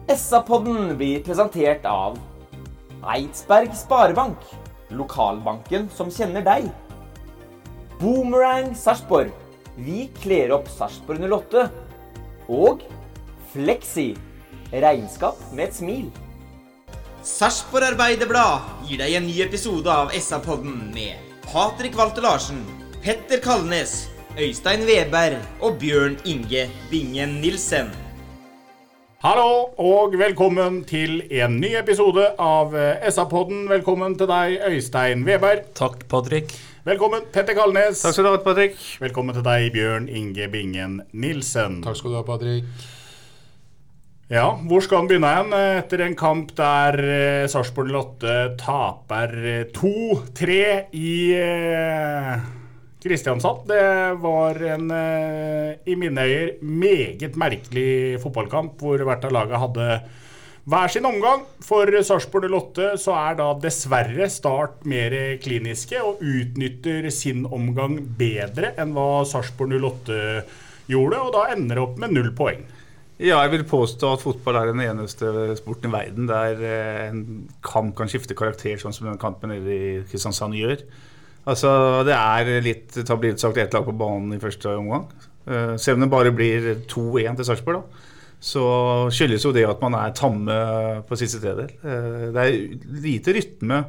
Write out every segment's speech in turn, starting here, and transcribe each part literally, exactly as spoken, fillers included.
Essa-podden blir presentert av Eidsberg Sparebank, lokalbanken som kjenner deg. Boomerang Sarpsborg, vi kler opp Sarpsborg null åtte. Og Flexi, regnskap med et smil. Sarpsborg Arbeiderblad gir deg en ny episode av Essa-podden med Patrik Walter Larsen, Petter Kalnes, Øystein Weber og Bjørn Inge Bingen Nilsen. Hallo og velkommen til en ny episode av Essa-podden. Velkommen til deg, Øystein Weber. Takk, Patrik. Velkommen, Petter Kalnes. Takk skal du ha, Patrik. Velkommen til deg, Bjørn Inge Bingen Nilsen. Takk skal du ha, Patrik. Ja, hvor skal han begynne igjen etter en kamp der Sarpsborg null åtte taper to tre i Kristiansand? Det var en, i mine øyer, meget merkelig fotballkamp, hvor hvert av laget hadde hver sin omgang. For Sarpsborg null åtte så er da dessverre Start mer kliniske og utnytter sin omgang bedre enn hva Sarpsborg null åtte gjorde, og da ender det opp med null poeng. Ja, jeg vil påstå at fotball er den eneste sporten i verden der en kamp kan skifte karakter, sånn som den kampen i Kristiansand gjør. Altså, det er litt, det har blitt sagt et lag på banen i første omgang. Selv om det bare blir to en til Sarpsborg da, så skyldes jo det at man er tamme på siste tredel. Det er lite rytme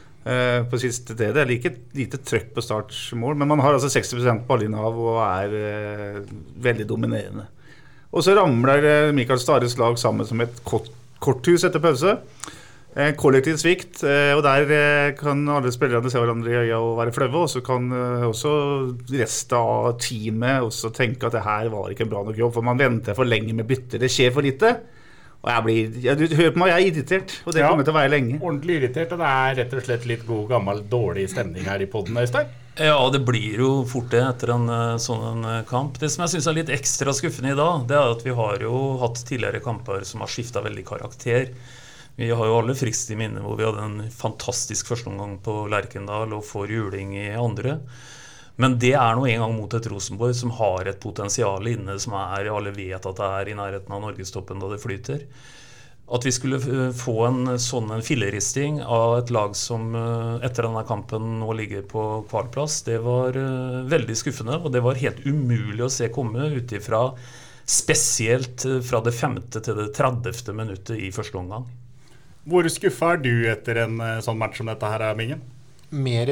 på siste tredel, det er like, lite trøkk på startsmål, men man har altså seksti prosent ballinnehav og er veldig dominerende. Og så ramler Mikael Stares lag sammen som et kort, korthus etter pause. Kollektiv svikt, og der kan alle spillerne se hverandre i øya og være fløve, og så kan også resten av teamet også tenke at det her var ikke en bra nok jobb, for man venter for lenge med bytter, det skjer for lite. Og jeg blir, ja, du hører på meg, jeg er irritert, og det ja, kommer til å være lenge. Ordentlig irritert, og det er rett og slett litt god, gammel, dårlig stemning her i podden, Øystein. Ja, det blir jo fort det etter en sånn kamp. Det som jeg synes er litt ekstra skuffende i dag, det er at vi har jo hatt tidligere kamper som har skiftet veldig karakter. Vi har jo alle frist i minne hvor vi hadde en fantastisk første omgang på Lerkendal og får juling i andre. Men det er nå en gang mot et Rosenborg som har et potensial inne, som er, alle vet at det er i nærheten av Norgestoppen da det flyter. At vi skulle få en sånn en filleristing av et lag som etter denne kampen nå ligger på kvalplass, det var veldig skuffende, og det var helt umulig å se komme utifra, spesielt fra det femte til det tredivte minuttet i første omgang. Hvor skuffa er du etter en sånn match som dette her, Bingen? Mer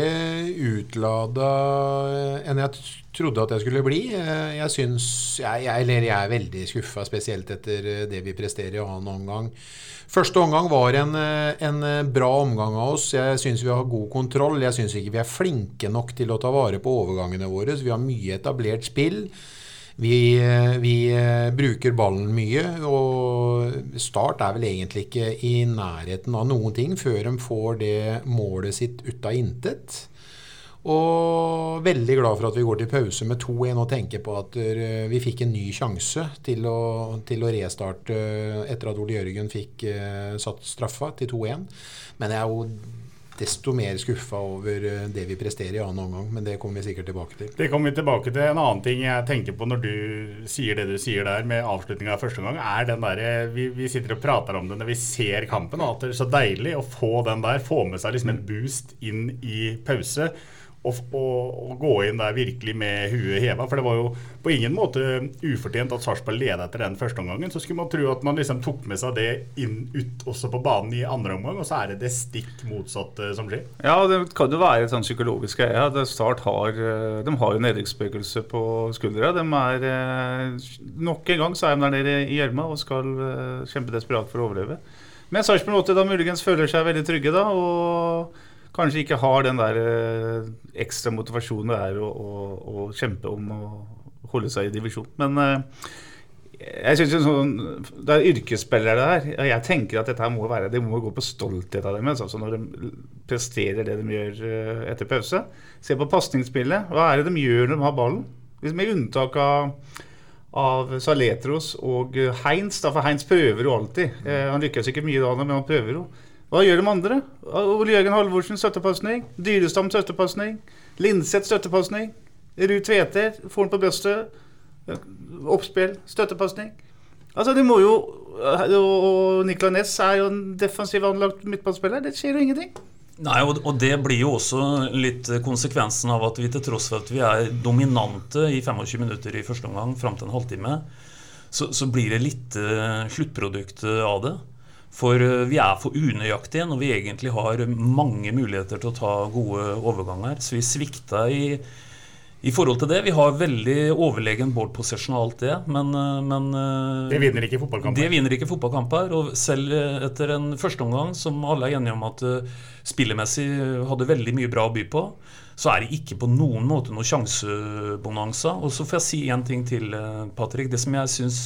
utlada enn jeg trodde at jeg skulle bli. Jeg synes, jeg, jeg, eller jeg er veldig skuffet, spesielt etter det vi presterer i annen omgang. Første omgang var en, en bra omgang av oss. Jeg synes vi har god kontroll. Jeg synes ikke vi er flinke nok til å ta vare på overgangene våre. Vi har mye etablert spill. Vi, vi bruker ballen mye, og Start er vel egentlig ikke i nærheten av noen ting før de får det målet sitt ut av intet. Og veldig glad for at vi går til pause med to en og tenker på at vi fikk en ny sjanse til å, til å restarte etter at Ole Jørgen fikk satt straffa til to en. Men jeg er jo desto mer skuffa over det vi presterer i annen omgang, men det kommer vi sikkert tilbake til. Det kommer vi tilbake til. En annen ting jeg tenker på når du sier det du sier der med avslutningen av første gang, er den der, vi, vi sitter og prater om det når vi ser kampen, og at det er så deilig å få den der, få med seg liksom en boost inn i pause, og, og, og gå inn der virkelig med huet hevet, for det var jo på ingen måte ufortjent at Sarpsborg ledet etter den første omgangen, så skulle man tro at man liksom tok med seg det inn ut også på banen i andre omgang, og så er det det stikk motsatte som skjer. Ja, det kan jo være et sånn psykologisk greie. Ja, Start har, de har jo nedrykksspøkelse på skuldra. De er, nok en gang så er de der nede i Hjelma og skal kjempe desperat for å overleve. Men Sarpsborg åtte da muligens føler seg veldig trygge da, og kanskje ikke har den der ekstra motivasjonen det er å, å, å kjempe om å holde seg i divisjon. Men eh, jeg synes jo sånn, det er yrkesspillere det her. Jeg tenker at dette her må være, det må gå på stolthet av dem, altså når de presterer det de gjør etter pause. Se på passningsspillet, hva er det de gjør når de har ballen? Hvis med unntak av, av Saletros og Heinz, da, for Heinz prøver jo alltid. Eh, han lykkes ikke mye da, men han prøver jo. Hva gjør de andre? Ole Jørgen Halvorsen støttepassning, Dyrestam støttepassning, Lindseth støttepassning, Ruud Tveter får den på brøstet, oppspill, støttepassning. Altså, det må jo og Nicolai Næss er jo en defensiv anlagt midtbanespiller. Det skjer jo ingenting. Nei, og, og det blir jo også litt konsekvensen av at vi til tross for at vi er dominante i tjuefem minutter i første omgang, frem til en halvtime, så, så blir det litt uh, sluttprodukt av det. For uh, vi er for unøyaktige når vi egentlig har mange muligheter til å ta gode overganger. Så vi svikter i, i forhold til det. Vi har veldig overlegen board possession og alt det, men, uh, men uh, det vinner ikke fotballkamper. Det vinner ikke fotballkamper, og selv etter en første omgang, som alle er enige om at uh, spillemessig hadde veldig mye bra å by på, så er det ikke på noen måte noen sjansebonanza. Og så får jeg si en ting til, Patrick. Det som jeg synes,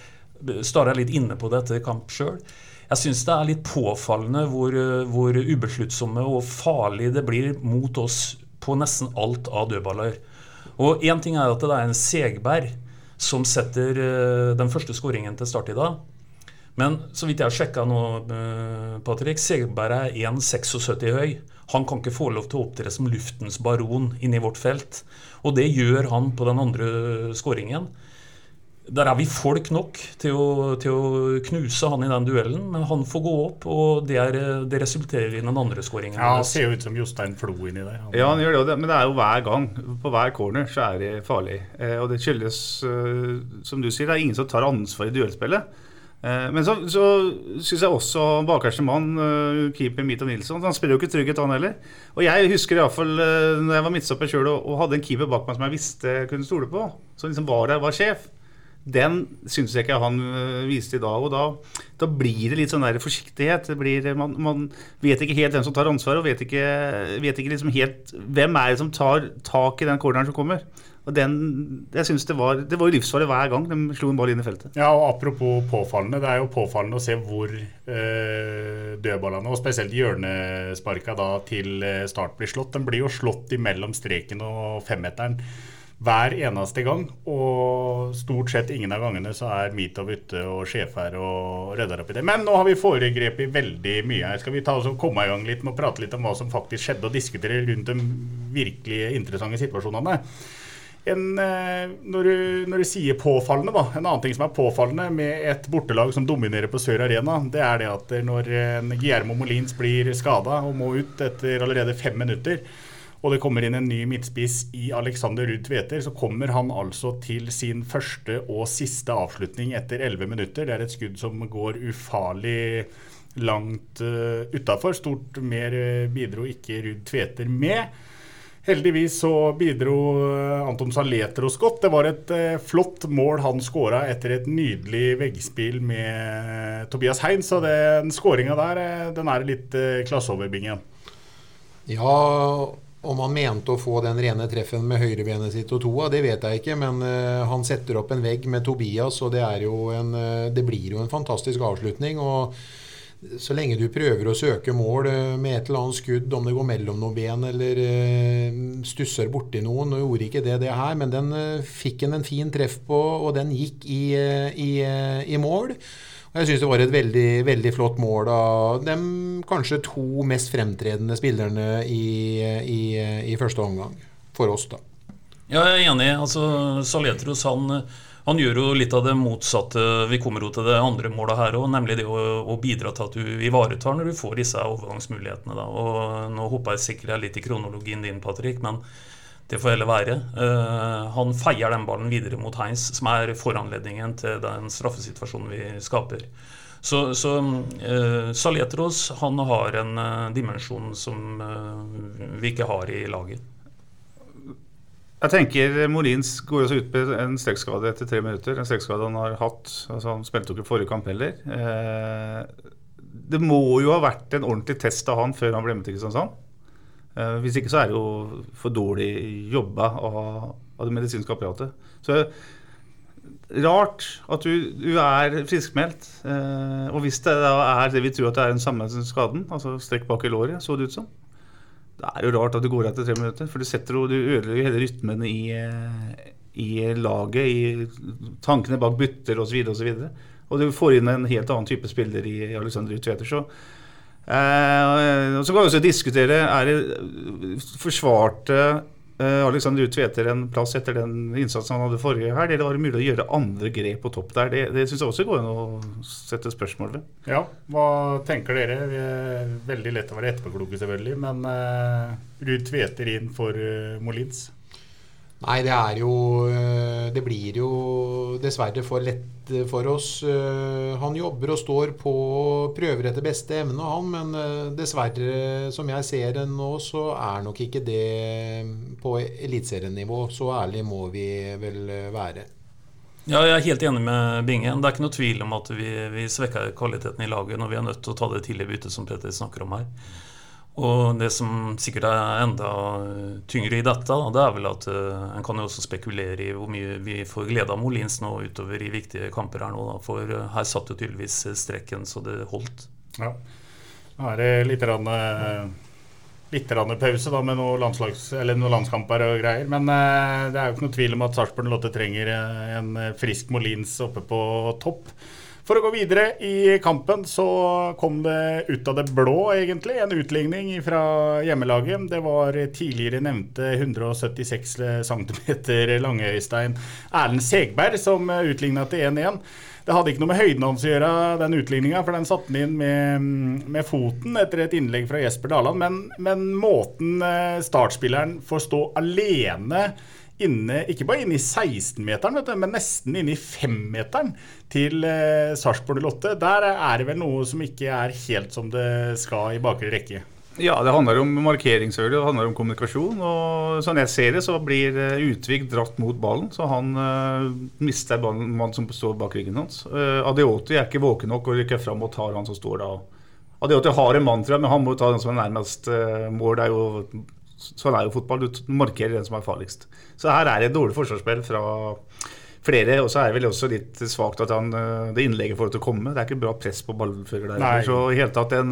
Stare er litt inne på dette kamp selv. Jeg synes det er litt påfallende hvor, hvor ubesluttsomme og farlig det blir mot oss på nesten alt av dødballer. Og en ting er at det er en Segberg som setter den første skåringen til start i dag. Men så vidt jeg har sjekket nå, Patrick, Segberg er en komma syttiseks høy. Han kan ikke få lov til å opptre som luftens baron inne i vårt felt. Og det gjør han på den andre skåringen. Der er vi folk nok til å, til å knuse han i den duellen, men han får gå opp, og det, er, det resulterer i den andre skåringen. Ja, han ser jo ut som Jostein Flo inni der. Han... Ja, han gjør det, men det er jo hver gang. På hver corner så er det farlig. Og det skyldes, som du sier, det er ingen som tar ansvar i duellspillet. Men så, så synes jeg også bakerste mann, keeper Mito Nilsson, han spiller jo ikke trygghet han heller. Og jeg husker i hvert fall når jeg var midtstopper selv og, og hadde en keeper bak meg som jeg visste jeg kunne stole på, som liksom var der, var sjef. Den synes jeg ikke han viste i dag, og da, da blir det litt sånn der forsiktighet. Det blir, man, man vet ikke helt hvem som tar ansvar, og vet ikke, vet ikke liksom helt hvem er det som tar tak i den corneren som kommer. Og den, jeg synes det var, det var jo livsfarlig hver gang de slo en ball inn i feltet. Ja, og apropos påfallende, det er jo påfallende å se hvor eh, dødballene, og spesielt hjørnesparka da til start blir slått. Den blir jo slått imellom streken og femmeteren hver eneste gang, og stort sett ingen av gangene så er Mitov ute og sjefer og rødder opp i det. Men nå har vi foregrepet veldig mye her. Skal vi ta oss og komme i gang litt med å prate litt om hva som faktisk skjedde, og diskutere rundt de virkelig interessante situasjonene. En, når, du, når du sier påfallende da, en annen ting som er påfallende med et bortelag som dominerer på Sør Arena, det er det at når Guillermo Molins blir skadet og må ut etter allerede fem minutter, og det kommer inn en ny midtspiss i Alexander Ruud Tveter, så kommer han altså til sin første og siste avslutning etter elleve minutter. Det er et skudd som går ufarlig langt uh, utenfor. Stort mer bidro ikke Ruud Tveter med. Heldigvis så bidro Anton Saletros godt. Det var et uh, flott mål han skåret etter et nydelig veggspill med Tobias Hein, så den skåringen der, den er litt uh, klasseoverbingen. Ja, om han mente å få den rene treffen med høyrebenet sitt og toa, det vet jeg ikke, men uh, han setter opp en vegg med Tobias, og det, er jo en, uh, det blir jo en fantastisk avslutning, og så lenge du prøver å søke mål uh, med et eller annet skudd, om det går mellom noen ben, eller uh, stusser borti noen, og gjorde ikke det det her, men den uh, fikk han en fin treff på, og den gikk i, uh, i, uh, i mål. Jeg synes det var et veldig, veldig flott mål av de kanskje to mest fremtredende spillerne i, i, i første omgang, for oss da. Ja, jeg er enig. Altså, Saletros, han, han gjør jo litt av det motsatte. Vi kommer jo til det andre målet her også, nemlig det å, å bidra til at du ivaretar når du får disse overgangsmulighetene da. Og nå håper jeg sikkert litt i kronologien din, Patrick, men det får heller være. Uh, han feier den ballen videre mot Heinz, som er foranledningen til den straffesituasjonen vi skaper. Så, så uh, Saletros, han har en uh, dimensjon som uh, vi ikke har i laget. Jeg tenker Molins går også ut med en strekkskade etter tre minutter. En strekkskade han har hatt, altså han spilte jo ikke forrige kamp heller. Uh, det må jo ha vært en ordentlig test av han før han ble med til Kristiansand. Uh, hvis ikke så er det jo for dårlig jobba av, av det medisinske apparatet. Så rart at du, du er friskmeldt, uh, og hvis det da er det vi tror at det er den samme skaden, altså strekk bak i låret, så det ut som, det er jo rart at du går etter tre minutter, for du setter og du ødelegger hele rytmen i, i laget, i tankene bak bytter og så videre og så videre. Og du får inn en helt annen type spiller i Alexander Ruud Tveter, så Uh, og så kan vi også diskutere, er det forsvarte Uh, Alexander Ruud Tveter en plass etter den innsatsen han hadde forrige her. Det var mulig å gjøre andre grep på topp der. Det, det synes jeg også går an å sette spørsmål ved. Ja, hva tenker dere? Vi er veldig lett å være etterpåkloke selvfølgelig, men uh, Ruud Tveter inn for uh, Molins? Nei, det er jo Det blir jo dessverre for lett for oss. Han jobber og står på prøver etter beste evne, han, men dessverre, som jeg ser det nå, så er nok ikke det på elitserienivå. Så ærlig må vi vel være. Ja, jeg er helt enig med Bingen. Det er ikke noe tvil om at vi, vi svekker kvaliteten i laget når vi er nødt til å ta det tidlige byttet som Petter snakker om her. Og det som sikkert er enda tyngre i dette, det er vel at uh, en kan jo også spekulere i hvor mye vi får glede av Molins nå utover i viktige kamper her nå, da. For uh, her satt jo tydeligvis strekken så det holdt. Ja, nå er det litt rann, litt rann pause da med noen, landslags, eller noen landskamper og greier, men uh, det er jo ikke noe tvil om at Sarpsborg Lotte trenger en frisk Molins oppe på topp. For å gå videre i kampen så kom det ut av det blå egentlig, en utligning fra hjemmelaget. Det var tidligere nevnte hundre syttiseks centimeter lange Øystein Erlend Segberg som utlignet til én én. Det hadde ikke noe med høyden hans å gjøre, den utligningen, for den satte den inn med, med foten etter et innlegg fra Jesper Daland, men, men måten startspilleren får stå alene inne, ikke bare inne i seksten-meteren, vet du, men nesten inne i fem-meteren til eh, Sarpsborg Lotte. Der er det vel noe som ikke er helt som det skal i bakre rekke. Ja, det handler om markering, det handler om kommunikasjon, og sånn jeg ser det, så blir Utvik dratt mot ballen, så han uh, mister ballen, mann som står bak ryggen hans. Uh, Adeoti er ikke våken nok og rykker frem og tar han som står da. Adeoti har en mann, tror jeg, men han må ta den som er nærmest uh, mål. Det er jo Sånn er jo fotball, du markerer den som er farligst. Så her er det et dårlig forsvarsspill fra flere, og så er det vel også litt svagt at han, det innlegget får til å komme. Det er ikke bra press på ballfører der. Nei. Så i hele tatt en,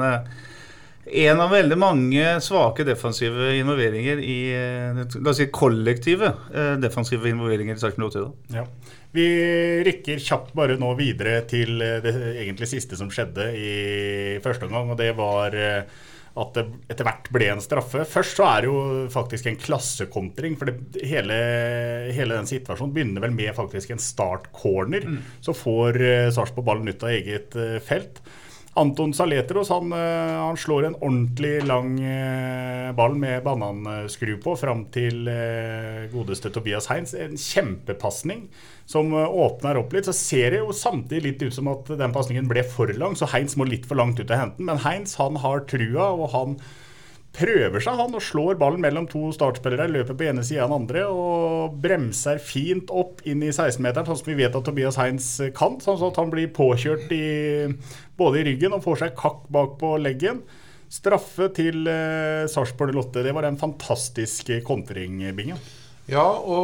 en av veldig mange svake defensive involveringer i, la oss si kollektive defensive involveringer i Sarpsborg Lotte. Ja. Vi rykker kjapt bare nå videre til det egentlig siste som skjedde i første omgang, og det var at det etter hvert ble en straffe. Først så er det jo faktisk en klassekontring, for det, hele, hele den situasjonen begynner vel med faktisk en startcorner, mm. så får uh, Sarpsborg ballen ut av eget uh, felt. Anton Saletros, han, uh, han slår en ordentlig lang uh, ball med bananskru på, frem til uh, godeste Tobias Heinz. En kjempepassning som uh, åpner opp litt, så ser det jo samtidig litt ut som at den passningen ble for lang, så Heinz må litt for langt ut av henten, men Heinz han har trua, og han prøver seg han og slår ballen mellom to startspillere, løper på ene siden av den andre og bremser fint opp inn i seksten-meteren, sånn som vi vet at Tobias Heinz kan, sånn at han blir påkjørt i, både i ryggen og får seg kakk bak på leggen. Straffe til eh, Sarpsborg Lotte, det var en fantastisk kontring, Bingen. Ja,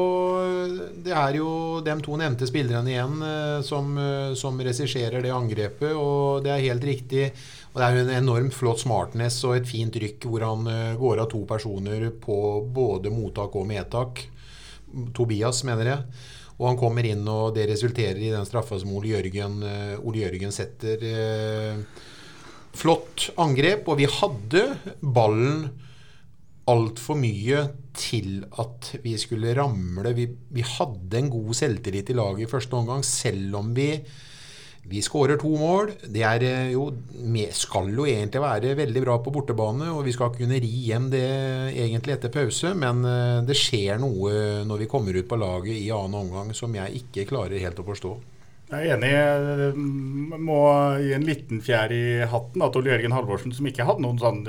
og det er jo de to nevnte spillerne igjen eh, som, eh, som regisserer det angrepet, og det er helt riktig. Og det er jo en enormt flott smartness og et fint rykk hvor han uh, går av to personer på både mottak og medtak. Tobias, mener jeg. Og han kommer inn, og det resulterer i den straffa som Ole Jørgen, uh, Ole Jørgen setter. Uh, flott angrep, og vi hadde ballen alt for mye til at vi skulle ramle. Vi, vi hadde en god selvtillit i laget i første omgang, selv om vi Vi skårer to mål. Det er jo, skal jo egentlig være veldig bra på bortebane, og vi skal kunne ri hjem det egentlig etter pause, men det skjer noe når vi kommer ut på laget i annen omgang som jeg ikke klarer helt å forstå. Jeg er enig. Jeg må gi en liten fjær i hatten at Ole Jørgen Halvorsen, som ikke hadde noen sånn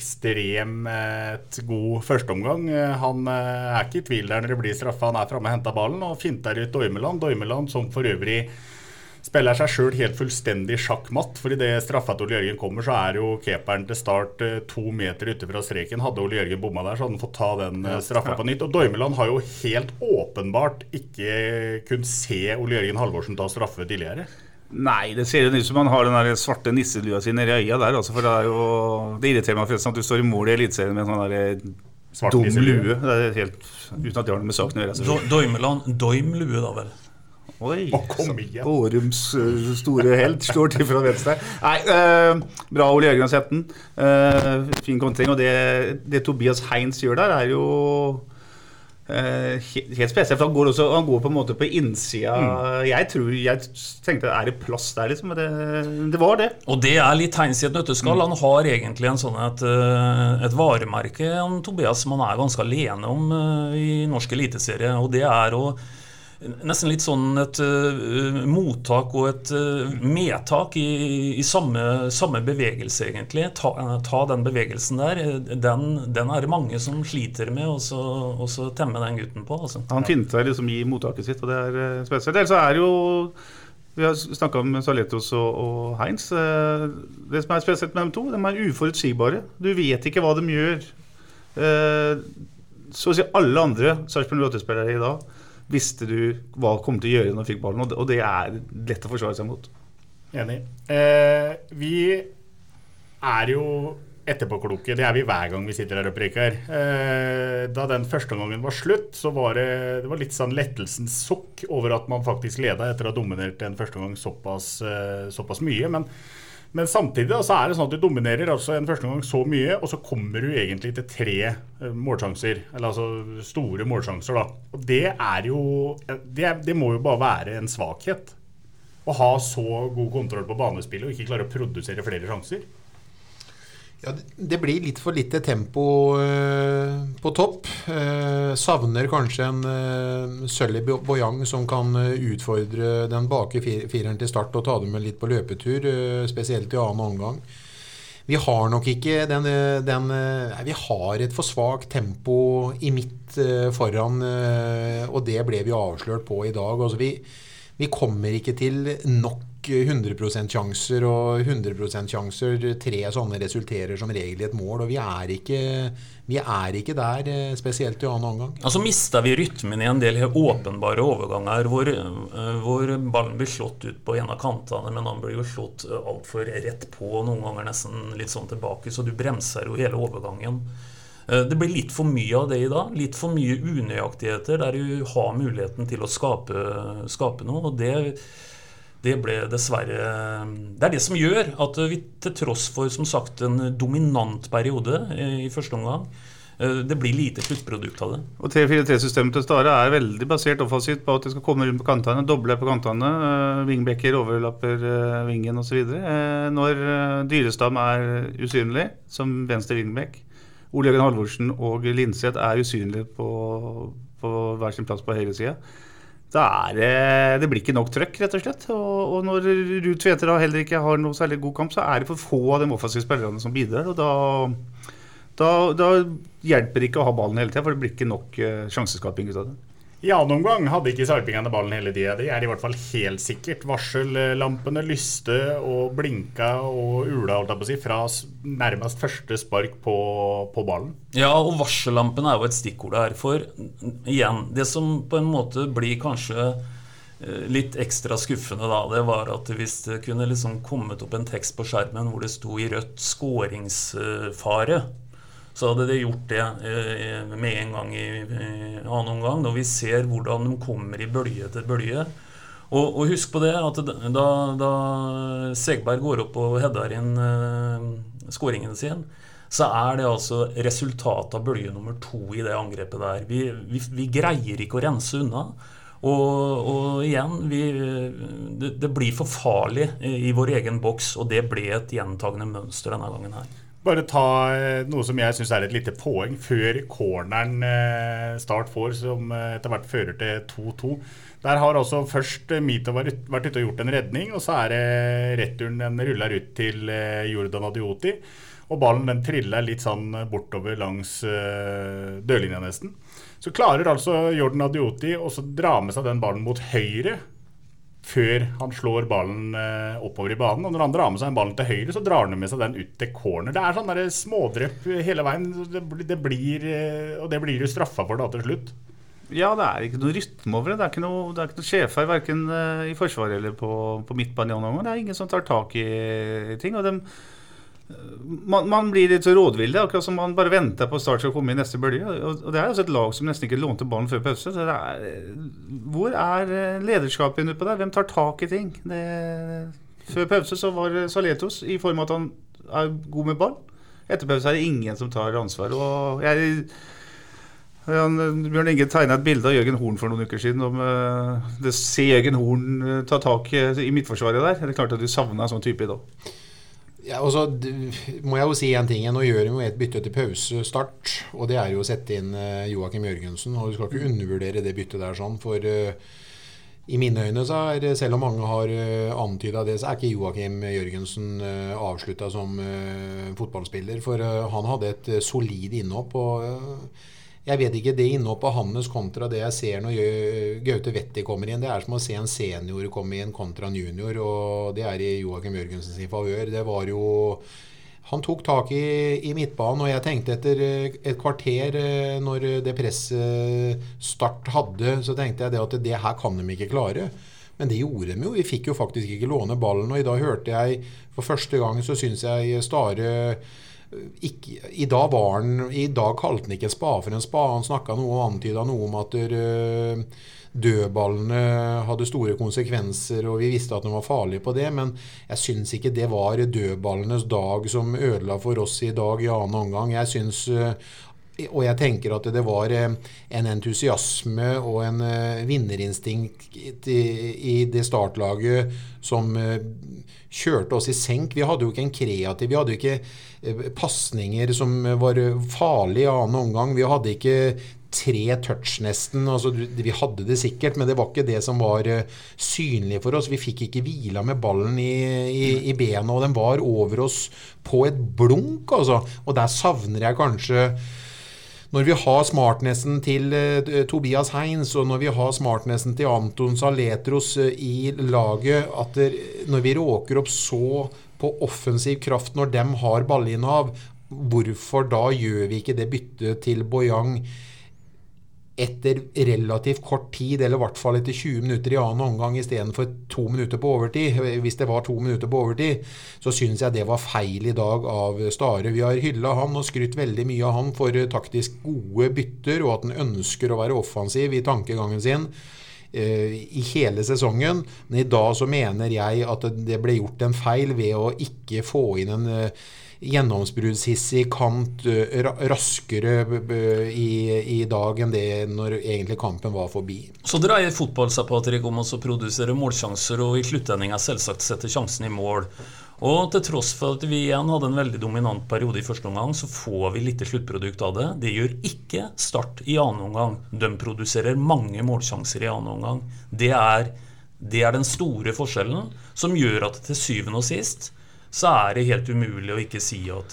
ekstremt god førsteomgang, han er ikke i tvil der når det blir straffa. Han er fremme og henter ballen og finter ut Doimeland. Doimeland som for øvrig spiller seg selv helt fullstendig sjakkmatt, for i det straffet Ole Jørgen kommer, så er jo keeperen til start to meter ute fra streken. Hadde Ole Jørgen bomma der, så hadde han fått ta den straffa på nytt. Og Doimeland har jo helt åpenbart ikke kunnet se Ole Jørgen Halvorsen ta straffe tidligere. Nei, det ser jo ut som han har den der svarte nisselua sin i øya der, altså, for det er jo, det irriterer meg forresten at du står i mål i elitserien med en sånn der dum lue. Det er helt, uten at det har noe med saken å gjøre. Do, Doimeland, Doim-lue da vel? Oi, Årums uh, store held står til fra venstre. Nei, uh, bra Ole Jørgen har sett den. Uh, fin kontring, og det, det Tobias Heinz gjør der er jo Uh, helt spesielt, for han går, også, han går på en måte på innsida. Mm. Jeg tror, jeg tenkte, er det plass der liksom, men det, det var det. Og det er litt tegns i et nøtteskall. Mm. Han har egentlig en sånn et, et varemerke om Tobias som han er ganske alene om i norsk eliteserie, og det er å nesten litt sånn et uh, mottak og et uh, medtak i, i samme, samme bevegelse egentlig. Ta, ta den bevegelsen der, den, den er det mange som sliter med og så, og så temme den gutten på. Altså. Han finter liksom i mottaket sitt, og det er uh, spesielt. Ellers er jo, vi har snakket om Sarletos og, og Heinz, uh, det som er spesielt med dem to, de er uforutsigbare. Du vet ikke hva de gjør. Uh, så å si alle andre Sarpsborg åtte-spillere i dag visste du hva kom til å gjøre når du fikk ballen, og det er lett å forsvare seg mot. Enig. Eh, vi er jo etterpåkloke, det er vi hver gang vi sitter her og preker. Eh, da den første gangen var slutt, så var det, det var litt sånn lettelsens sukk over at man faktisk ledet etter å ha dominert den første gang såpass, eh, såpass mye, men Men samtidig da, så er det sånn at du dominerer altså en første gang så mye, og så kommer du egentlig til tre målsjanser, eller altså store målsjanser da. Og det er jo, det, det må jo bare være en svakhet. Å ha så god kontroll på banespillet og ikke klare å produsere flere sjanser. Ja, det blir litt for lite tempo uh, på topp. Uh, savner kanskje en uh, Sølvi Boyang som kan uh, utfordre den bake fir fireren til start og ta dem litt på løpetur, uh, spesielt i annen omgang. Vi har nok ikke den, den uh, vi har et for svagt tempo i midt uh, foran, uh, og det ble vi avslørt på i dag. Altså, vi, vi kommer ikke til nok hundre prosent sjanser, og hundre prosent sjanser, tre sånne resulterer som regel i et mål, og vi er ikke, vi er ikke der, spesielt i annen omgang. Altså mistet vi rytmen i en del åpenbare overganger, hvor, hvor ballen blir slått ut på en av kantene, men han blir jo slått alt for rett på, noen ganger nesten litt sånn tilbake, så du bremser jo hele overgangen. Det blir litt for mye av det i dag, litt for mye unøyaktigheter, der du har muligheten til å skape, skape noe, og det Det ble dessverre, det er det som gjør at vi til tross for, som sagt, en dominant periode i første omgang, det blir lite sluttprodukt av det. Og tre fire tre-systemet til Stare er veldig basert offensivt på at det skal komme rundt på kantene, doble på kantene, vingbekker overlapper vingen og så videre. Når Dyrestam er usynlig som venstre vingbekk, Ole Jørgen Halvorsen og Lindseth er usynlige på, på hver sin plass på høyre side, da er det, det blir ikke nok trøkk, rett og slett. Og, og når Ruud Tveter da heller ikke har noe særlig god kamp, så er det for få av de offensive spillerne som bidrar, og da, da, da hjelper det ikke å ha ballen hele tiden, for det blir ikke nok uh, sjanseskaping ut av det. I annen omgang hadde ikke sarpingene ballen hele tiden. Det er i hvert fall helt sikkert. Varsellampene lyste og blinka og ula, holdt jeg på å si, fra nærmest første spark på, på ballen. Ja, og varsellampene er jo et stikkord her. For igjen, det som på en måte blir kanskje litt ekstra skuffende da, det var at hvis det kunne liksom kommet opp en tekst på skjermen hvor det sto i rødt skåringsfare, så hadde det gjort det eh, med en gang i, i annen omgang, når vi ser hvordan de kommer i bølge etter bølge. Og, og husk på det, at da, da Segberg går opp og header inn eh, skåringen sin, så er det altså resultatet av bølge nummer to i det angrepet der. Vi, vi, vi greier ikke å rense unna. Og, og igjen, vi, det, det blir for farlig i vår egen boks, og det ble et gjentagende mønster denne gangen her. Bare ta noe som jeg synes er et lite poeng før corneren Start får, som etter hvert fører til to to. Der har altså først Mito vært ute og gjort en redning, og så er det returen, den ruller ut til Jordan Adioti, og ballen den triller litt sånn bortover langs dørlinja nesten. Så klarer altså Jordan Adioti å dra med seg den ballen mot høyre, før han slår ballen oppover i banen, og når han drar med seg den ballen til høyre, så drar han med seg den ut til corner. Det er sånn der smådrepp hele veien, det, det blir, og det blir jo straffa for da til slutt. Ja, det er ikke noe rytme over det, det er ikke noe, det er ikke noe sjefer, hverken i forsvaret eller på, på midtbanen. Det er ingen som tar tak i ting, og de, man, man blir litt så rådvillig, akkurat som man bare venter på Start skal komme i neste bølge, og, og det er altså et lag som nesten ikke lånte ballen før pause, så det er, hvor er lederskapet inne på det? Hvem tar tak i ting? Det, før pause så var Sarletos i form av at han er god med ball, etter pause er det ingen som tar ansvar, og jeg Han, Bjørn Inge tegnet et bilde av Jørgen Horn for noen uker siden om uh, det ser Jørgen Horn uh, ta tak i midtforsvaret der. Det er klart at du savner en sånn type i dag. Ja, og så må jeg jo si en ting. Nå gjør vi jo et bytte til pausestart, og det er jo å sette inn uh, Joakim Jørgensen, og du skal ikke undervurdere det byttet der sånn, for uh, i mine øyne så er, selv om mange har uh, antydet det, så er ikke Joakim Jørgensen uh, avsluttet som uh, fotballspiller, for uh, han hadde et uh, solid innhopp, og uh, jeg vet ikke, det innhoppet hans kontra det jeg ser når Gaute Vetti kommer inn, det er som å se en senior komme inn kontra en junior, og det er i Joakim Jørgensens favør. Det var jo, han tok tak i, i midtbanen, og jeg tenkte etter et kvarter når det presset Start hadde, så tenkte jeg det at det her kan de ikke klare. Men det gjorde de jo, vi fikk jo faktisk ikke låne ballen, og i dag hørte jeg, for første gang så synes jeg Stare Ikke, i, dag var han, I dag kalte han ikke en spa for en spa. Han snakket noe og antydet noe om at uh, dødballene hadde store konsekvenser, og vi visste at de var farlige på det, men jeg synes ikke det var dødballenes dag som ødela for oss i dag i annen omgang. Jeg synes, uh, og jeg tenker at det var uh, en entusiasme og en uh, vinnerinstinkt i, i det startlaget som uh, kjørte oss i senk. Vi hadde jo ikke en kreativ, vi hadde jo ikke passninger som var farlige i annen omgang. Vi hadde ikke tre touch nesten. Altså, vi hadde det sikkert, men det var ikke det som var synlig for oss. Vi fikk ikke hvila med ballen i, i, i bena, og den var over oss på et blunk. Altså. Og der savner jeg kanskje når vi har smartnessen til uh, Tobias Heinz, og når vi har smartnessen til Anton Saletros uh, i laget, at der, når vi råker opp så på offensiv kraft når de har ballinnehav, hvorfor da gjør vi ikke det byttet til Boyang etter relativt kort tid, eller i hvert fall etter tjue minutter i annen omgang i stedet for to minutter på overtid? Hvis det var to minutter på overtid, så synes jeg det var feil i dag av Stare. Vi har hyllet han og skrytt veldig mye av han for taktisk gode bytter, og at han ønsker å være offensiv i tankegangen sin uh, i hele sesongen. Men i dag så mener jeg at det ble gjort en feil ved å ikke få inn en uh, gjennomsbruddshissig kant raskere i, i dag enn det når egentlig kampen var forbi. Så dreier fotball seg, Patrick, om å produsere målsjanser, og i sluttendingen selvsagt sette sjansen i mål. Og til tross for at vi igjen hadde en veldig dominant periode i første omgang, så får vi litt sluttprodukt av det. Det gjør ikke Start i annen omgang. De produserer mange målsjanser i annen omgang. Det er, det er den store forskjellen som gjør at til syvende og sist så er det helt umulig å ikke si at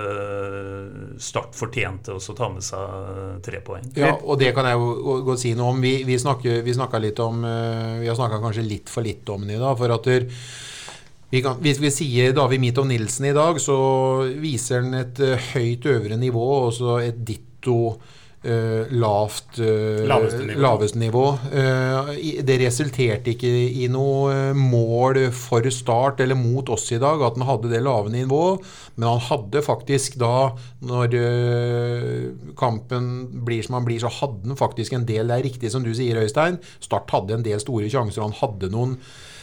uh, Start fortjente å ta med seg tre poeng. Ja, og det kan jeg jo godt si noe om. Vi, vi, snakker, vi snakket litt om, uh, vi har snakket kanskje litt for litt om det i dag, for at der, vi kan, hvis vi sier David Mitov Nilsen i dag, så viser han et uh, høyt øvre nivå, og så et ditto Uh, lavt uh, laveste nivå, laveste nivå. Uh, det resulterte ikke i noe mål for Start eller mot oss i dag at han hadde det lave nivå, men han hadde faktisk da når uh, kampen blir som han blir, så hadde han faktisk en del, det er riktig som du sier Øystein, Start hadde en del store sjanser, han hadde noen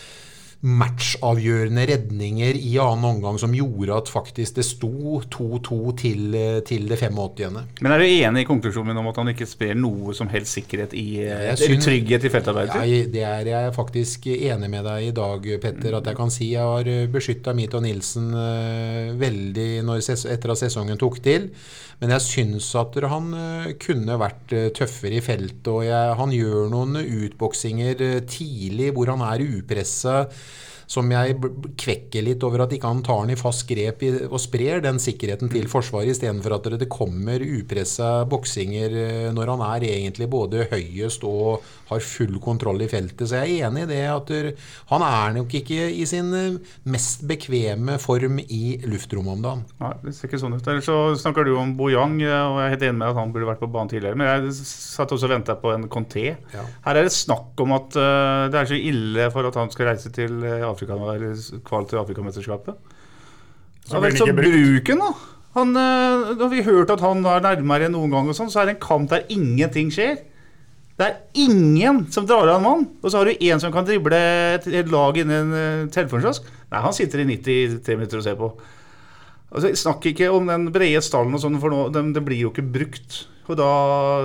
matchavgjørende redninger i annen omgang som gjorde at faktisk det sto to-to til, til det femogåttiende. Men er du enig i konklusjonen om at han ikke spiller noe som helst sikkerhet i ja, synes, trygghet i feltarbeidet? Ja, det er jeg faktisk enig med deg i dag, Petter, at jeg kan si jeg har beskyttet Mitov Nilsen uh, veldig når, etter at sesongen tok til, men jeg synes at han uh, kunne vært uh, tøffere i feltet, og jeg, han gjør noen utboksinger uh, tidlig hvor han er upresset, som jeg kvekker litt over at ikke han tar den i fast grep i, og sprer den sikkerheten til forsvaret, i stedet for at det kommer upresset boksinger når han er egentlig både høyest og har full kontroll i feltet. Så jeg er enig i det at han er nok ikke i sin mest bekvemme form i luftrommet om dagen. Nei, det ser ikke sånn ut. Så snakker du om Boyang, og jeg er helt enig med at han burde vært på banen tidligere, men jeg satt også og ventet på en Conté. Ja. Her er det snakk om at uh, det er så ille for at han skal reise til uh, Afrika, eller kval til Afrikamesterskapet. Så vel, så bruken da. Han, da har vi hørt at han er nærmere enn noen gang og sånn, så er det en kamp der ingenting skjer. Det er ingen som drar av en mann, og så har du en som kan drible et, et lag innen en telefonskiosk. Nei, han sitter i nittitre minutter og ser på. Altså, jeg snakker ikke om den brede stallen og sånn, for nå, den, det blir jo ikke brukt. Og da,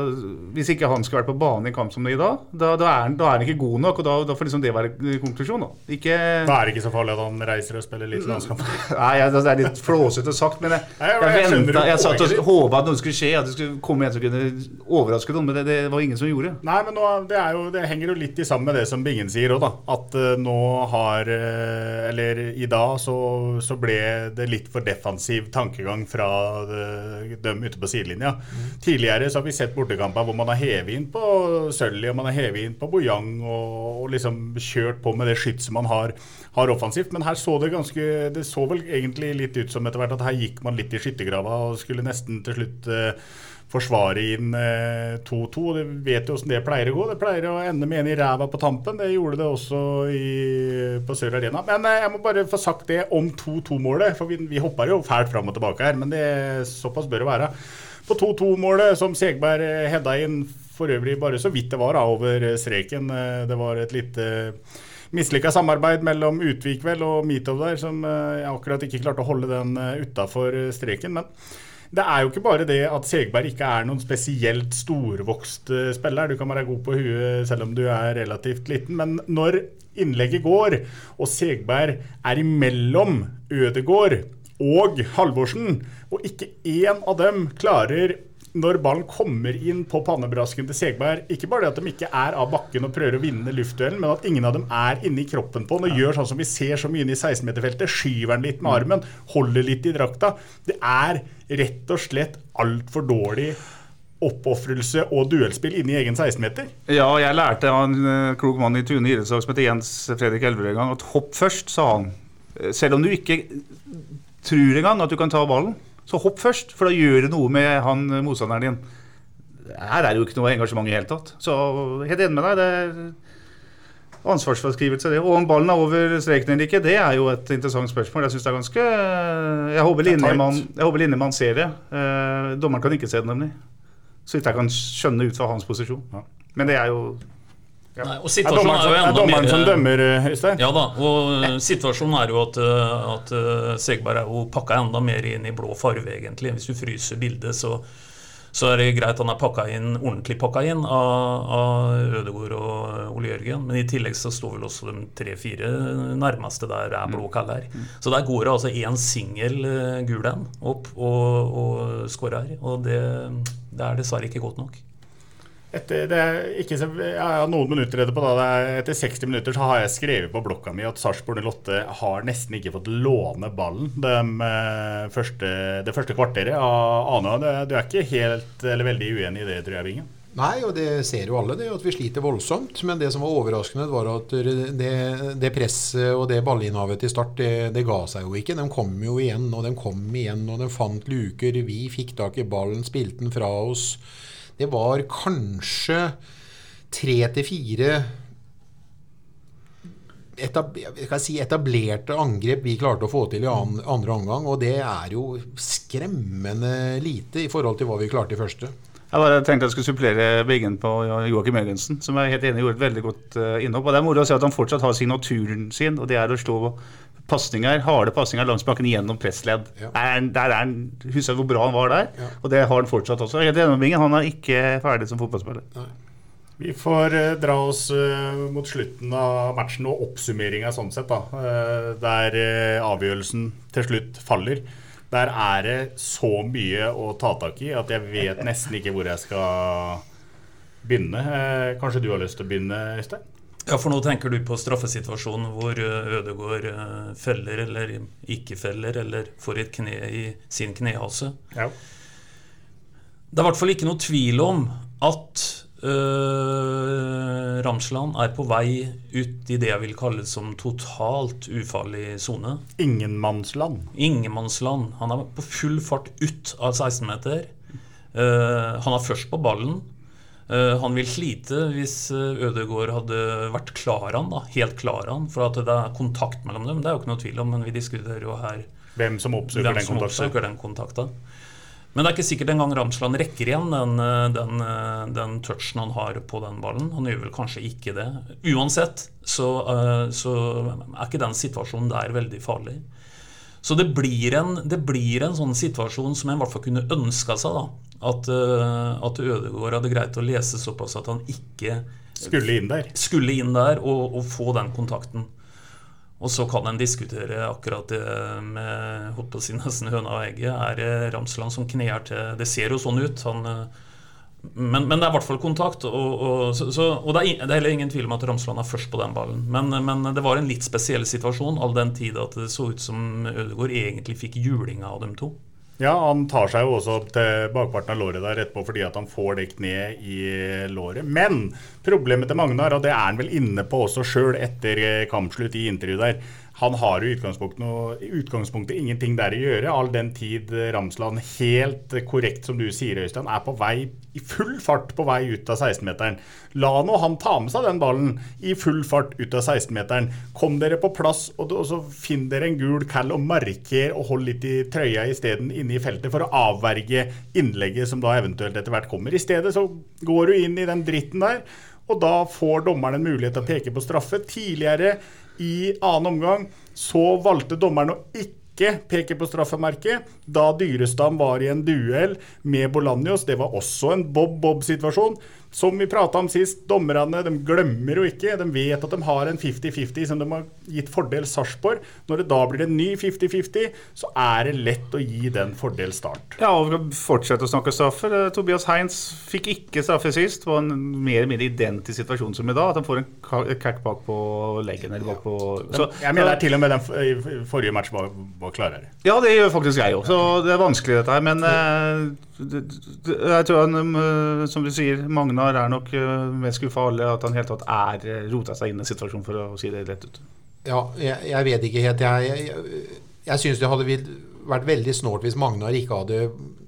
hvis ikke han skal være på banen i kamp som det i dag, da, da, er, han, da er han ikke god nok, og da, da får liksom det være konklusjon. Da. Ikke, da er det ikke så farlig at han reiser og spiller litt landskamp. Nei, det er litt flåsete sagt, men jeg, Nei, jeg, jeg, jeg, ventet, jeg satt og håpet at noe skulle skje, at det skulle komme en som kunne overraske noen, men det, det var ingen som gjorde. Nei, men nå, det, er jo, det henger jo litt i sammen med det som Bingen sier også, da. At uh, nå har, uh, eller i dag, så, så ble det litt for defensiv tankegang fra de, dem ute på sidelinja. Mm. Tidligere så har vi sett bortekamper hvor man har hevet inn på Sølli, og man har hevet inn på Bojang, og, og liksom kjørt på med det skytset man har, har offensivt. Men her så det ganske, det så vel egentlig litt ut som etter hvert at her gikk man litt i skyttergrava og skulle nesten til slutt uh, forsvare inn uh, to to. Det vet jo hvordan det pleier å gå. Det pleier å ende med en i ræva på tampen. Det gjorde det også i, på Sør Arena. Men uh, jeg må bare få sagt det om to to-målet, for vi, vi hopper jo fælt fram og tilbake her, men det såpass bør det være. På to to-målet som Segberg hedda inn, for øvrig bare så vidt det var over streken. Det var et litt uh, mislykket samarbeid mellom Utvik vel og Mitov der, som uh, jeg akkurat ikke klarte å holde den uh, utenfor streken. Men det er jo ikke bare det at Segberg ikke er noen spesielt storvokst uh, spiller. Du kan være god på huet selv om du er relativt liten, men når innlegget går, og Segberg er imellom Ødegård og Halvorsen, og ikke en av dem klarer, når ballen kommer inn på pannebrasken til Segberg, ikke bare det at de ikke er av bakken og prøver å vinne luftduellen, men at ingen av dem er inne i kroppen på den, og gjør sånn som vi ser så mye inne i seksten-meterfeltet, skyver den litt med armen, holder litt i drakta. Det er rett og slett alt for dårlig oppoffrelse og duellspill inne i egen seksten-meter. Ja, jeg lærte av en klok mann i Tune Idrettslag som heter Jens Fredrik Elver en gang, at hopp først, sa han. Selv om du ikke tror en gang at du kan ta ballen, så hopp først, for da gjør det noe med han motstanderen din. Her er det jo ikke noe engasjement i hele tatt. Så helt enig med deg, det er ansvarsforskrivelse det. Og om ballen er over streken eller ikke, det er jo et interessant spørsmål. Jeg synes det er ganske... Jeg håper Linnemann, jeg håper Linnemann ser det. Eh, dommeren kan ikke se det nemlig. Så vidt jeg kan skjønne ut fra hans posisjon. Ja. Men det er jo... Ja. Nei, og situasjonen er, er jo enda er dommeren mer, som dømmer, Øystein? Ja da, og situasjonen er jo at, at Segberg er jo pakket enda mer inn i blå farve egentlig. Hvis du fryser bildet, så, så er det greit han er pakket inn, ordentlig pakket inn av, av Ødegård og Ole Jørgen, men i tillegg så står vel også de tre-fire nærmeste der er blå kaller. Mm. Så der går det altså en singel gulen opp og, og skårer, og det, det er dessverre ikke godt nok. Etter, det er ikke, jeg har noen minutter etterpå da, det er, etter seksti minutter så har jeg skrevet på blokka mi at Sarpsborg null åtte har nesten ikke fått låne ballen de, første, det første kvarteret av Ane. Du er ikke helt eller veldig uenig i det, tror jeg, Bingen? Nei, og det ser jo alle det, at vi sliter voldsomt, men det som var overraskende var at det, det presset og det ballinnehavet til start, det, det ga seg jo ikke. De kom jo igjen, og de kom igjen, og de fant luker, vi fikk tak i ballen, spilte den fra oss. Det var kanskje tre til fire etab- si etablerte angrep vi klarte å få til i an- andre omgang, og det er jo skremmende lite i forhold til hva vi klarte i første. Jeg bare tenkte jeg skulle supplere Bingen på Joakim Jørgensen, som er helt enig gjorde et veldig godt innhopp. Og det er moro å se at han fortsatt har signaturen sin, og det er å slå passninger, harde passninger langs bakken gjennom pressledd. Ja. Der, der er han, husker hvor bra han var der, ja. Og det har han fortsatt også. Helt enig med Bingen, han er ikke ferdig som fotballspiller. Nei. Vi får uh, dra oss uh, mot slutten av matchen og oppsummeringen sånn sett da, uh, der uh, avgjørelsen til slutt faller. Der er det så mye å ta tak i at jeg vet nesten ikke hvor jeg skal begynne. Uh, kanskje du har lyst til å begynne, Øystein? Ja, for nå tenker du på straffesituasjonen hvor Ødegård feller eller ikke feller, eller får et kne i sin knehase. Ja. Det er i hvert fall ikke noe tvil om at øh, Ramsland er på vei ut i det jeg vil kalle som totalt ufarlig zone. Ingenmannsland. Ingenmannsland. Han er på full fart ut av seksten meter. Uh, han er først på ballen. Uh, han vil slite hvis Ødegård hadde vært klar han da, helt klar han, for at det er kontakt mellom dem, det er jo ikke noe tvil om, men vi diskuterer jo her hvem som oppsøker, hvem den, som kontakten. oppsøker den kontakten. Men det er ikke sikkert en gang Ramsland rekker igjen den, den, den touchen han har på den ballen. Han gjør vel kanskje ikke det. Uansett så, uh, så er ikke den situasjonen der veldig farlig. Så det blir, en, det blir en sånn situasjon som jeg i hvert fall kunne ønske seg da. At, uh, at Ødegaard hadde greit å lese såpass at han ikke skulle inn der, skulle inn der og, og få den kontakten. Og så kan en diskutere akkurat det med holdt på å si nesten høna og egget. Er det Ramsland som kneer til? Det ser jo sånn ut. Han, men, men det er i hvert fall kontakt. Og, og, så, så, og det, er, det er heller ingen tvil om at Ramsland er først på den ballen. Men, men det var en litt spesiell situasjon, all den tid at det så ut som Ødegaard egentlig fikk juling av dem to. Ja, han tar seg jo også til bakparten av låret der etterpå fordi at han får det kne i låret. Men problemet til Magnar, og det er han vel inne på også selv etter kampslutt i intervjuet der, han har jo i utgangspunktet, noe, i utgangspunktet ingenting der å gjøre, all den tid Ramsland helt korrekt som du sier, Øystein, er på vei, i full fart på vei ut av seksten-meteren. La nå han ta med seg den ballen i full fart ut av seksten-meteren. Kom dere på plass, og, og så finn dere en gul kall og marker og hold litt i trøya i stedet inne i feltet for å avverge innlegget som da eventuelt etter hvert kommer. I stedet så går du inn i den dritten der, og da får dommeren en mulighet til å peke på straffe. Tidligere i annen omgang så valgte dommeren å ikke peke på straffemerket da Dyrestam var i en duell med Bolaños. Det var også en bob-bob-situasjon. Som vi pratet om sist, dommerne, de glemmer jo ikke, de vet at de har en femti femti som de har gitt fordel Sarpsborg. Når det da blir en ny femti femti, så er det lett å gi den fordel start. Ja, og vi fortsetter å snakke straffer. Tobias Heinz fikk ikke straffe sist. Det var en mer eller mindre identisk situasjon som i dag, at han får en kakk bak på leggen. Eller bak på, så, jeg mener så, til og med den forrige match var, var klarere. Ja, det gjør faktisk jeg også. Så det er vanskelig dette her, men eh, det, det, jeg tror han, som du sier, Magnar er nok mest skuffa alle at han helt tatt er rotet seg inn i situasjonen, for å si det rett ut. Ja, jeg, jeg vet ikke helt. Jeg, jeg, jeg, jeg synes det hadde vært veldig snålt hvis Magnar ikke hadde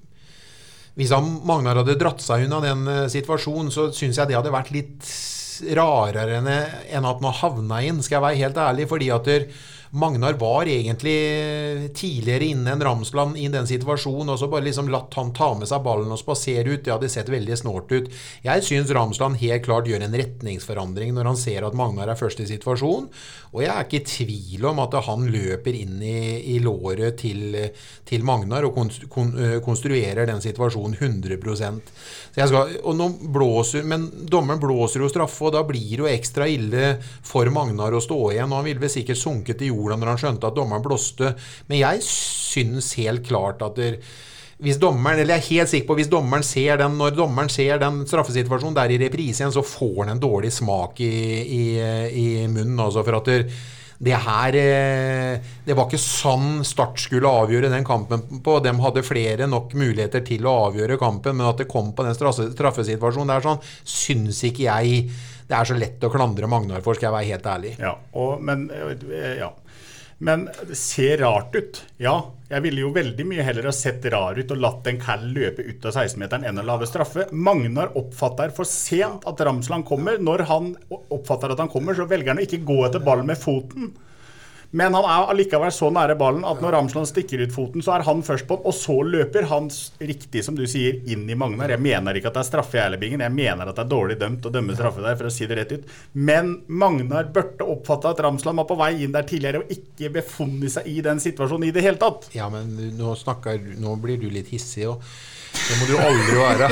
hvis han, Magnar hadde dratt seg unna den situasjonen, så synes jeg det hadde vært litt rarere enn at man havna inn, skal jeg være helt ærlig, fordi at der, Magnar var egentlig tidligere inne enn Ramsland i den situasjonen, og så bare liksom latt han ta med seg ballen og spasere ut. Det hadde sett veldig snårt ut. Jeg synes Ramsland helt klart gjør en retningsforandring når han ser at Magnar er først i situasjonen, og jeg er ikke i tvil om at han løper inn i, i låret til, til Magnar og kon, kon, konstruerer den situasjonen hundre prosent. Så jeg skal, og nå blåser, men dommeren blåser jo straffe, og da blir det jo ekstra ille for Magnar å stå igjen, og han vil vel sikkert sunke til jord når han skjønte at dommeren blåste. Men jeg synes helt klart at der, hvis dommeren, eller jeg er helt sikker på hvis dommeren ser den, når dommeren ser den straffesituasjonen der i reprise igjen, så får han en dårlig smak i, i, i munnen, altså for at der, det her, det var ikke sånn Start skulle avgjøre den kampen på. De hadde flere nok muligheter til å avgjøre kampen, men at det kom på den straffesituasjonen der sånn, synes ikke jeg det er så lett å klandre Magnar for, skal jeg være helt ærlig. Ja, og, men, ja. men det ser rart ut. Ja, jeg ville jo veldig mye heller ha sett rar ut og latt en kall løpe ut av seksten-meteren enn å lave straffe. Magnar oppfatter for sent at Ramsland kommer. Når han oppfatter at han kommer, så velger han å ikke gå etter ballen med foten. Men han er allikevel så nære ballen at når Ramsland stikker ut foten, så er han først på den, og så løper han riktig, som du sier, inn i Magnar. Jeg mener ikke at det er straffe i Erlebingen, jeg mener at det er dårlig dømt å dømme straffe der, for å si det rett ut. Men Magnar burde oppfatte at Ramsland var på vei inn der tidligere, og ikke befunnet seg i den situasjonen i det hele tatt. Ja, men nå, snakker, nå blir du litt hissig, og det må du aldri være.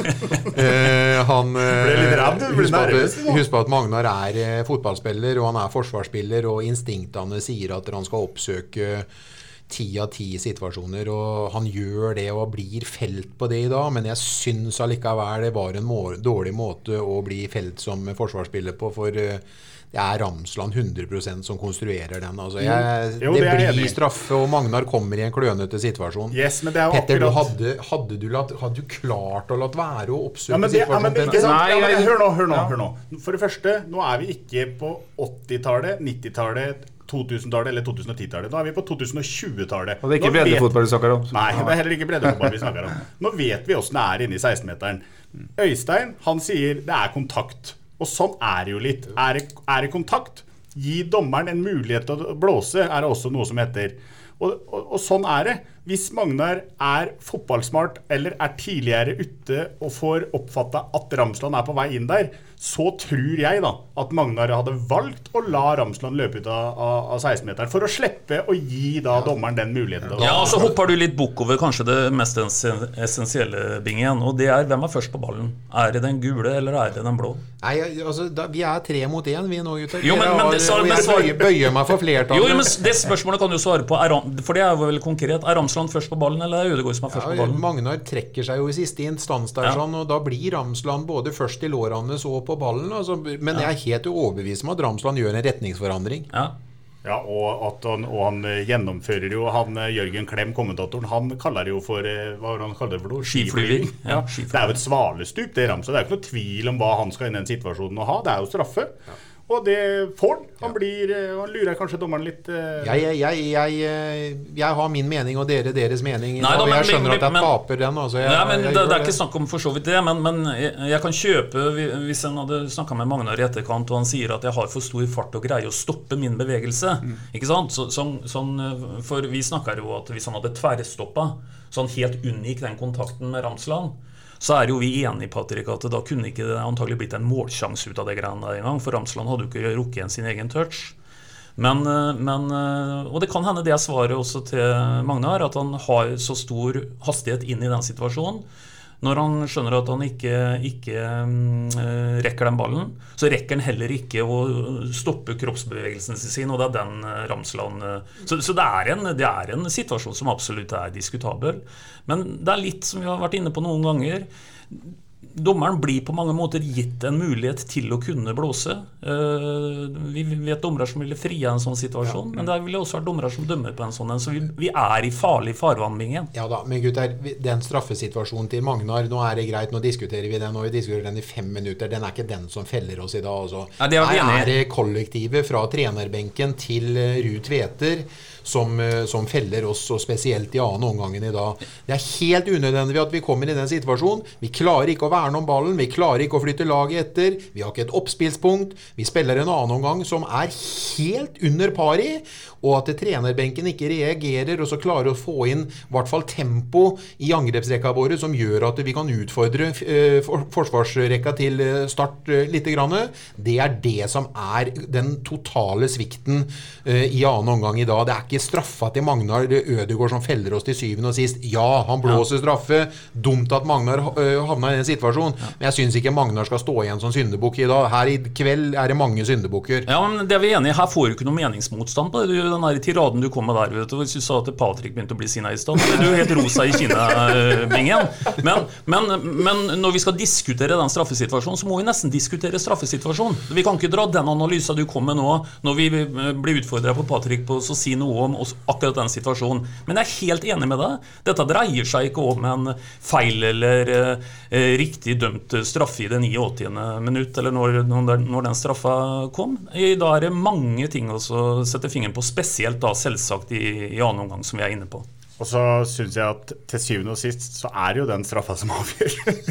uh, han uh, husk, på at, husk på at Magnar er uh, fotballspiller, og han er forsvarsspiller, og instinktene sier at han skal oppsøke ti av ti situasjoner, og han gjør det og blir felt på det i dag, men jeg synes allikevel det var en må dårlig måte å bli felt som forsvarsspiller på, for uh, det er Ramsland hundre prosent som konstruerer den. Altså, jeg, jo, det, det blir straffe, og Magnar kommer i en klønete situasjon. Yes, men det er jo Petter, akkurat... du hadde, hadde, du latt, hadde du klart å latt være å oppsøke ja, men det, situasjonen? Ja, men det, ikke sant? Nei, ja, men, hør nå, hør nå, ja. hør nå. For det første, nå er vi ikke på åttitallet, nittitallet, to-tusen-tallet eller to tusen og ti-tallet. Nå er vi på to tusen og tjue-tallet. Og det er ikke breddefotball vi snakker om. Nei, det er heller ikke breddefotball vi snakker om. Nå vet vi hvordan det er inne i seksten-meteren. Øystein, han sier det er kontakt. Og sånn er det jo litt. Er det, er det kontakt? Gi dommeren en mulighet til å blåse, er det også noe som heter. Og, og, og sånn er det. hvis Magnar er fotballsmart eller er tidligere ute og får oppfattet at Ramsland er på vei inn der, så tror jeg da at Magnar hadde valgt å la Ramsland løpe ut av, av, av seksten-meteren for å slippe å gi da dommeren den muligheten. Ja, og så hopper du litt bukk over kanskje det mest essensielle bingen, og det er hvem er først på ballen? Er det den gule eller er det den blå? Nei, altså, da, vi er tre mot en, vi nå, gutter. Jo, men, men det, så, jeg bøyer, bøyer meg for flertallet. Jo, men det spørsmålet kan du svare på, er, for det er jo veldig konkret. Er Ramsland først på ballen, eller er Ødegaard som er først ja, på ballen? Magnar trekker seg jo i siste instans der, ja. Sånn, og da blir Ramsland både først i lårene så på ballen, altså, men jeg er helt overbevist om at Ramsland gjør en retningsforandring. Ja. Ja, og, at han, og han gjennomfører jo, han Jørgen Klem, kommentatoren, han kaller det jo for, hva han kaller det for noe? Skiflyving. Ja, skiflyving. Det er jo et svalestup, det Ramsland. Det er jo ikke noe tvil om hva han skal inn i den situasjonen å ha. Det er jo straffe. Ja. Og det får han. Han, blir, han lurer kanskje dommeren litt uh... jeg, jeg, jeg, jeg, jeg har min mening, og dere deres mening. Nei, da, men, jeg skjønner men, at jeg men, taper den. Altså, jeg, nei, men jeg, det, jeg det er ikke snakk om for så vidt det, men, men jeg, jeg kan kjøpe, hvis en hadde snakket med Magnar i etterkant, og han sier at jeg har for stor fart og greier å stoppe min bevegelse. Mm. Ikke sant? Så, sånn, sånn, for vi snakker jo at hvis han hadde tverrstoppet, så han helt unngikk den kontakten med Ramsland, så er jo vi enige, Patrick, at da kunne ikke det antagelig blitt en målsjans ut av det greiene der en gang, for Ramsland hadde jo ikke rukket igjen sin egen touch. Men, men, og det kan hende det er svaret også til Magnar, at han har så stor hastighet inn i den situasjonen. Når han skjønner at han ikke, ikke uh, rekker den ballen, så rekker han heller ikke å stoppe kroppsbevegelsen sin, og det er den uh, Ramsland uh, så, så det, er en, det er en situasjon som absolutt er diskutabel. Men det er litt som vi har vært inne på noen ganger. Dommeren blir på mange måter gitt en mulighet til å kunne blåse. Vi vet dommere som ville frie en sånn situasjon, ja. Men det vil også være dommere som dømmer på en sånn en, så vi, vi er i farlig farvannbingen. Ja da, men gutter, den straffesituasjonen til Magnar, nå er det greit, nå diskuterer vi den, og vi diskuterer den i fem minutter, den er ikke den som feller oss i dag. Altså. Ja, det er Her er det kollektivet fra trenerbenken til Ruud Tveter, Som, som feller oss, og spesielt i annen omgangen i dag. Det er helt unødvendig at vi kommer i den situasjonen. Vi klarer ikke å verne om ballen, vi klarer ikke å flytte laget etter, vi har ikke et oppspillspunkt, vi spiller en annen omgang som er helt under pari, og at trenerbenken ikke reagerer, og så klarer å få inn i hvert fall tempo i angrepsrekka våre, som gjør at vi kan utfordre eh, for, forsvarsrekka til start eh, litt grann. Det er det som er den totale svikten eh, i annen omgang i dag. Det er ikke straffa til Magnar Ødegaard som feller oss til syvende og sist. Ja, han blåser straffe. Dumt at Magnar uh, havna i en situasjon. Ja. Men jeg synes ikke Magnar skal stå igjen som syndebukk i dag. Her i kveld er det mange syndebukker. Ja, men det er vi enige. Her får du ikke noe meningsmotstand på det. Den der tiraden du kom med der, vet du. Hvis du sa at Patrick begynte å bli sinna i stand, så er du helt rosa i kinna-bingen. Men, men, men når vi skal diskutere den straffesituasjonen, så må vi nesten diskutere straffesituasjonen. Vi kan ikke dra den analysen du kom med nå, når vi blir utfordret på Patrick på å si noe om akkurat den situasjonen. Men jeg er helt enig med deg. Dette dreier seg ikke om en feil eller eh, riktig dømt straffe i det åttiende minutt, eller når, når den straffa kom. I dag er det mange ting å sette fingeren på, spesielt da selvsagt i, i annen omgang som vi er inne på. Og så synes jeg at til syvende og sist så er det jo den straffa som avgjør.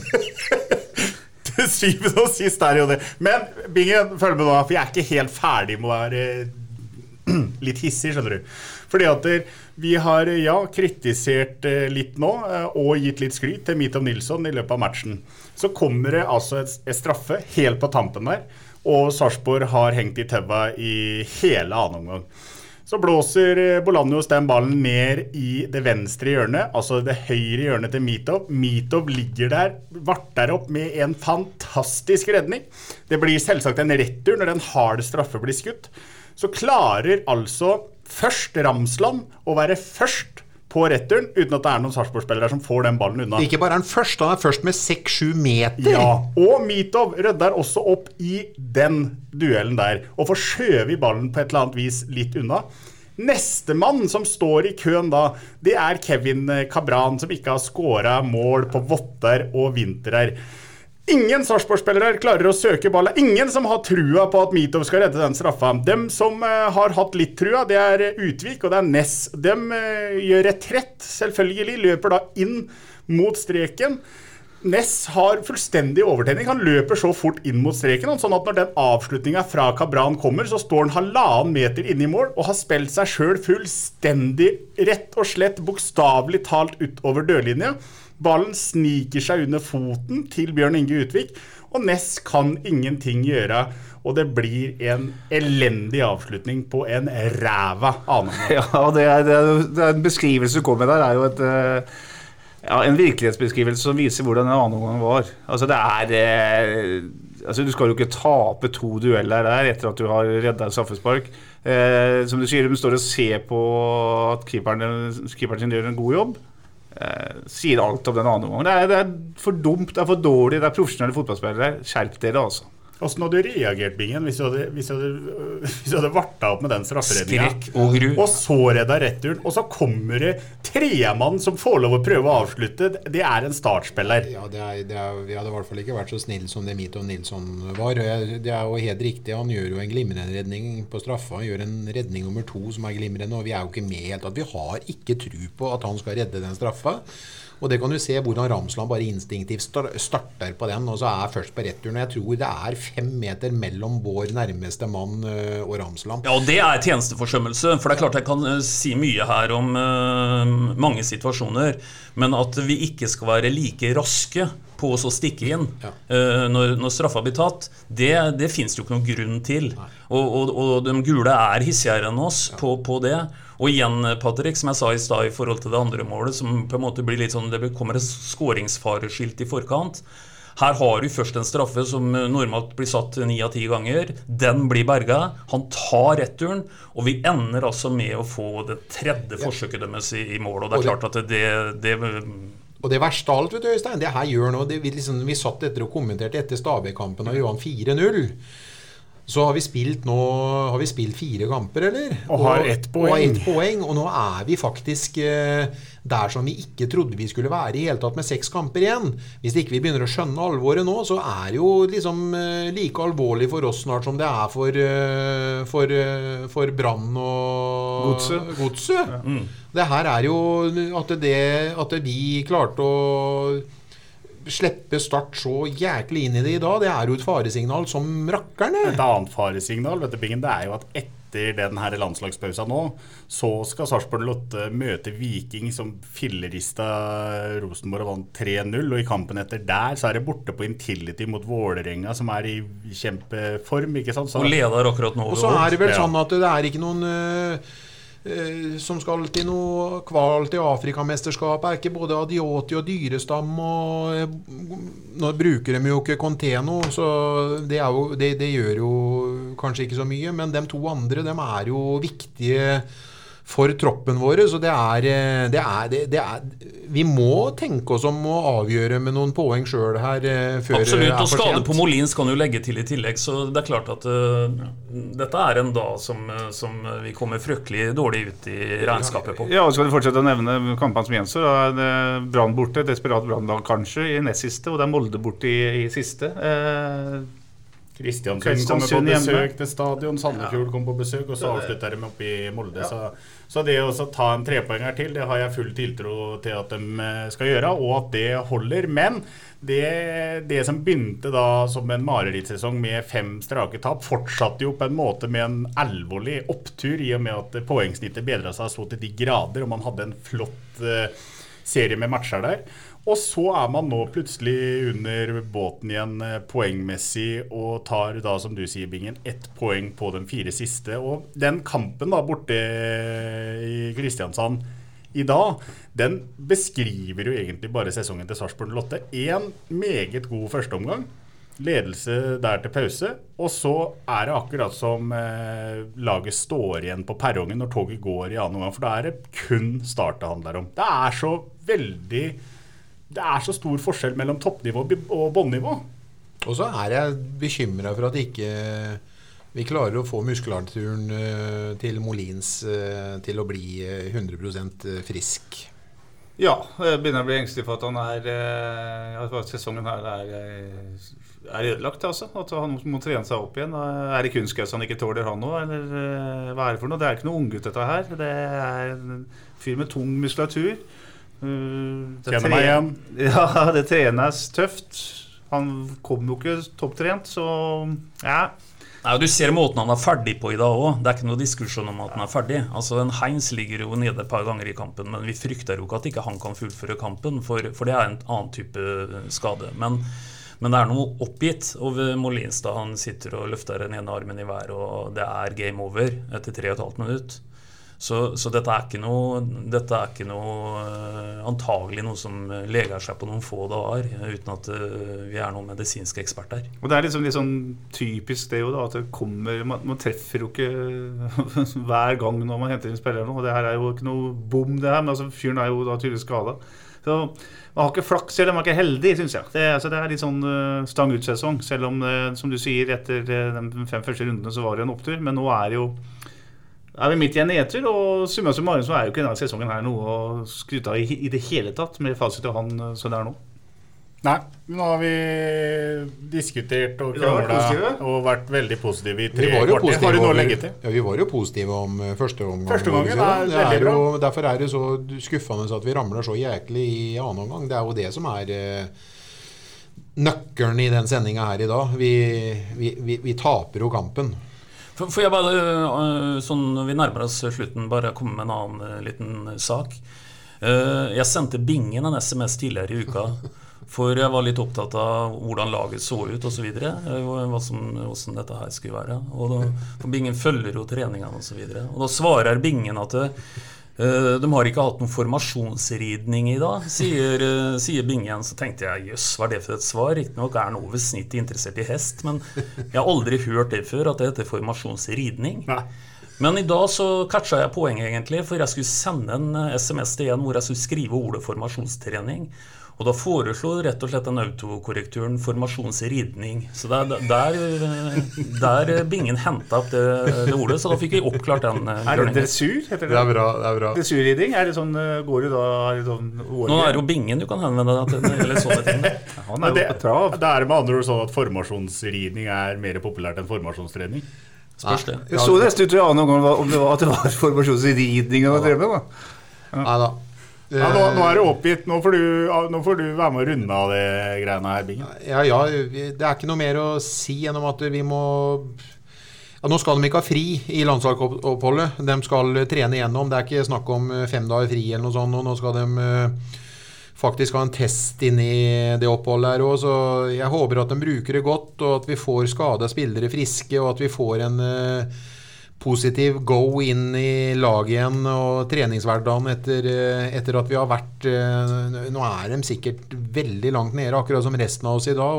Til syvende og sist er det jo det. Men Bingen, følg med nå, for jeg er ikke helt ferdig med å være litt hissig, skjønner du. Fordi at vi har, ja, kritisert litt nå, og gitt litt skryt til Mitov Nilsson i løpet av matchen. Så kommer det altså et, et straffe helt på tampen der, og Sarpsborg har hengt i tøva i hele annen omgang. Så blåser Bolaños den ballen ned i det venstre hjørnet, altså det høyre hjørnet til Mitov. Mitov ligger der, varter opp med en fantastisk redning. Det blir selvsagt en retur når en hard straffe blir skutt. Så klarer altså først Ramsland å være først på returen, uten at det er noen Sarpsborg-spillere som får den ballen unna. Ikke bare er han først, han er først med seks sju meter. Ja, og Mitov rødder også opp i den duellen der, og får skjøve i ballen på et eller annet vis litt unna. Neste mann som står i køen da, det er Kevin Cabran, som ikke har skåret mål på votter og vinterer. Ingen Sarpsborg-spillere klarer å søke ballen. Ingen som har trua på at Mitov skal redde den straffa. Dem som uh, har hatt litt trua, det er Utvik og det er Ness. Dem uh, gjør retrett, selvfølgelig, løper da inn mot streken. Ness har fullstendig overtenning. Han løper så fort inn mot streken, sånn at når den avslutningen fra Cabran kommer, så står han halvannen meter inne i mål, og har spilt seg selv fullstendig rett og slett, bokstavelig talt utover dørlinja. Ballen sniker seg under foten til Bjørn Inge Utvik, og Ness kan ingenting gjøre, og det blir en elendig avslutning på en ræva annen. Ja, og det er, det er, det er en beskrivelse du kommer med der, er jo et, ja, en virkelighetsbeskrivelse som viser hvordan en annen omgang var. Altså det er, altså du skal jo ikke tape to dueller der etter at du har reddet straffespark. Eh, som du sier, de står og ser på at keeperen, keeperen sin gjør en god jobb. Eh, sier alt om den andre omgangen. Det er, det er for dumt, det er for dårlig, det er profesjonelle fotballspillere. Skjerp dere altså. Hvordan hadde du reagert, Bingen, hvis du hadde, hvis du hadde, hvis du hadde vartet opp med den strafferedningen? Skrekk og gru. Og så redda returen, og så kommer det tremann som får lov å prøve å avslutte. Det er en startspiller. Ja, det er, det er, vi hadde i hvert fall ikke vært så snill som det Mito Nilsson var. Det er jo helt riktig, han gjør jo en glimrende redning på straffa. Han gjør en redning nummer to som er glimrende, og vi er jo ikke med helt at vi har ikke tro på at han skal redde den straffa. Og det kan du se hvordan Ramsland bare instinktivt starter på den, og så er først på returen. Jeg tror det er fem meter mellom vår nærmeste mann og Ramsland. Ja, og det er tjenesteforsømmelse, for det er klart jeg kan si mye her om uh, mange situasjoner, men at vi ikke skal være like raske på å stikke inn ja. uh, når, når straffa blir tatt, det, det finnes jo ikke noen grunn til. Og, og, og de gule er hissigere enn oss ja. på, på det. Og igjen, Patrick, som jeg sa i stad i forhold til det andre målet, som på en måte blir litt sånn, det kommer et skåringsfareskilt i forkant. Her har du først en straffe som normalt blir satt ni av ti ganger. Den blir berget. Han tar returen, og vi ender altså med å få det tredje forsøket deres i, i mål. Og det er klart at det... det Og det verste av alt, vet du, Øystein, det her gjør noe. Det, vi, liksom, vi satt etter og kommenterte etter Stabæk-kampen og gjorde han fire null. Så har vi spilt nå, har vi spilt fire kamper, eller? Og har ett poeng. Og ett poeng, og nå er vi faktisk eh, der som vi ikke trodde vi skulle være i hele tatt med seks kamper igjen. Hvis ikke vi begynner å skjønne alvoret nå, så er det jo liksom eh, like alvorlig for oss snart som det er for, eh, for, eh, for Brann og Godset. Godset. Ja. Mm. Det her er jo at, det, at vi klarte å slippe Start så jæklig inn i det i dag, det er jo et faresignal som rakkerne. Et annet faresignal, vet du, Bingen, det er jo at etter den her landslagspausen nå, så skal Sarpsborg Lotte møte Viking som fillerista Rosenborg og vant tre null, og i kampen etter der så er det borte på Intility mot Vålerenga som er i kjempeform, ikke sant? Så, og leder akkurat nå. Og så er det vel ja. sånn at det er ikke noen... Uh, som skal til noe kval til Afrikamesterskap er ikke både Adioti og Dyrestam og nå bruker de jo ikke Conteno så det, er jo, det, det gjør jo kanskje ikke så mye men de to andre, de er jo viktige for troppen våre så det er, det er, det, det er vi må tenke oss om å avgjøre med noen poeng selv her før absolutt, og skade på Molins kan jo legge til i tillegg så det er klart at uh, dette er en dag som, som vi kommer fryktelig dårlig ut i regnskapet på. Ja, og skal vi fortsette å nevne kampene som gjenstår, da er det Brann borte, desperat Brannlag kanskje i nest siste, og det er Molde borte i, i siste. Eh, Kristiansund kommer på besøk til stadion, Sandefjord kommer på besøk, og så avslutter de opp i Molde. Ja. Så, så det å ta en trepoeng her til, det har jeg full tiltro til at de skal gjøre, og at det holder. Men det, det som begynte da som en marerittsesong med fem strake tap, fortsatte jo på en måte med en alvorlig opptur, i og med at poengsnittet bedret seg så til de grader, og man hadde en flott uh, serie med matcher der. Og så er man nå plutselig under båten igjen poengmessig og tar da, som du sier, Bingen, ett poeng på den fire siste. Og den kampen da borte i Kristiansand i dag, den beskriver jo egentlig bare sesongen til Sarpsborg Lotte. En meget god førsteomgang, ledelse der til pause, og så er det akkurat som eh, laget står igjen på perrongen når toget går i annen omgang, for da er det kun start det handler om. Det er så veldig... Det er så stor forskjell mellom toppnivå og båndnivå. Og så er jeg bekymret for at ikke vi klarer å få muskulaturen til Molins til å bli hundre prosent frisk. Ja, jeg begynner å bli engstelig for at han er at sesongen her er, er ødelagt, altså. At han må trene seg opp igjen. Er det kunstgress han ikke tåler han nå, eller hva er det for noe? Det er ikke noe unggutt dette her. Det er en fyr med tung muskulatur. Uh, det Kjenner meg igjen. Ja, det trenes tøft. Han kom jo ikke topptrent, så ja. Nei, du ser måten han er ferdig på i dag også. Det er ikke noe diskusjon om at han er ferdig. Altså, en Heinz ligger jo nede et par ganger i kampen, men vi frykter jo ikke at ikke han kan fullføre kampen, for, for det er en annen type skade. Men, men det er noe oppgitt, og Molinstad, han sitter og løfter den ene armen i hver, og det er game over etter tre og et halvt minutt. Så, så dette er ikke noe, dette er ikke noe antagelig noe som leger seg på noen få dager, uten at vi er noen medisinske eksperter. Og det er liksom litt sånn typisk det jo da, at det kommer, man, man treffer jo ikke hver gang når man henter inn spillere nå, og det her er jo ikke noe bom det her, men altså fyren er jo da tydelig skadet. Så man har ikke flaks, eller man er ikke heldig, synes jeg. Det, altså, det er litt sånn uh, stang ut-sesong, selv om, uh, som du sier, etter uh, de fem første rundene så var det en opptur, men nå er det jo er vi midt i en nedtur, og summa summarum så er jo ikke denne sesongen her noe å skryte av i, i det hele tatt, med fasit og han så det er nå. Nei, nå har vi diskutert og kranglet og vært veldig positive i tre kvarter. Har du noe å legge til? Ja, vi var jo positive om første omgang. Første gangen er det veldig er bra. Jo, derfor er det så skuffende at vi ramler så jæklig i annen omgang. Det er jo det som er eh, nøkkelen i den sendingen her i dag. Vi, vi, vi, vi taper jo kampen. For jeg bare, sånn når vi nærmer oss slutten, bare komme med en annen liten sak. Jeg sendte Bingen en sms tidligere i uka, for jeg var litt opptatt av hvordan laget så ut og så videre, hva som, hvordan dette her skulle være. Og da, for Bingen følger jo treningene og så videre. Og da svarer Bingen at det, de har ikke hatt noen formasjonsridning i dag, sier, sier Bingen. Så tenkte jeg, jøss, hva er det for et svar? Riktig nok er han over snittet interessert i hest, men jeg har aldri hørt det før, at det heter formasjonsridning. Nei. Men i dag så catcha jeg poenget egentlig, for jeg skulle sende en sms til en hvor jeg skulle skrive ordet formasjonstrening. Og da foreslo rett og slett den autokorrekturen formasjonsridning. Så der, der, der Bingen hentet opp det, det ordet, så da fikk vi oppklart den. Er det dressur, heter det? Det er bra, det er bra. Dressurridning, er det sånn, går det da er det sånn Nå er det jo Bingen du kan henvende deg til, eller sånne ting. Han er jo på trav. Det er med andre ord sånn at formasjonsridning er mer populært enn formasjonstrening. Spørs det. Jeg så nesten ut til noen gang om det var, at det var formasjonsridning å drømme da. Neida. Ja, nå, nå er det oppgitt. Nå får, du, nå får du være med å runde av det greiene her, Bingen. Ja, ja, det er ikke noe mer å si enn om at vi må... Ja, nå skal de ikke ha fri i landslagsoppholdet. De skal trene igjennom. Det er ikke snakk om fem dager fri eller noe sånt. Og nå skal de uh, faktisk ha en test inn i det oppholdet her også. Så jeg håper at de bruker det godt, og at vi får skadet spillere friske, og at vi får en... Uh, positiv go inn i laget igjen og treningshverdagen etter, etter at vi har vært nå er de sikkert veldig langt nede akkurat som resten av oss i dag,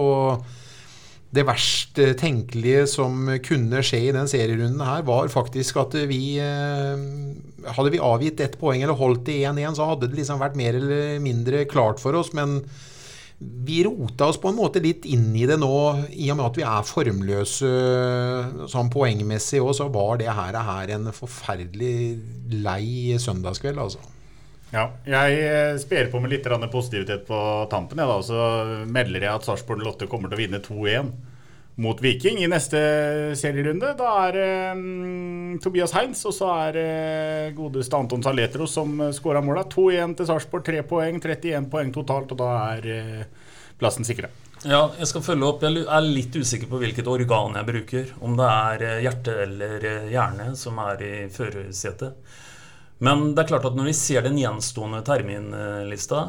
og det verst tenkelige som kunne skje i den serierunden her var faktisk at vi hadde vi avgitt ett poeng eller holdt det én én, så hadde det liksom vært mer eller mindre klart for oss, men vi rota oss på en måte litt inn i det nå, i og med at vi er formløse sånn poengmessig, og så var det her, her en forferdelig lei søndagskveld, altså. Ja, jeg sper på med litt positivitet på tampen, ja, da, så melder jeg at Sarpsborg Lotte kommer til å vinne to én mot Viking i neste serierunde. Da er det um, Tobias Heinz, og så er det uh, godeste Anton Saletros som uh, skårer målet. to én til Sarpsborg, tre poeng, trettien poeng totalt, og da er uh, plassen sikret. Ja, jeg skal følge opp. Jeg er litt usikker på hvilket organ jeg bruker, om det er hjerte eller hjerne som er i førersetet. Men det er klart at når vi ser den gjenstående terminlista,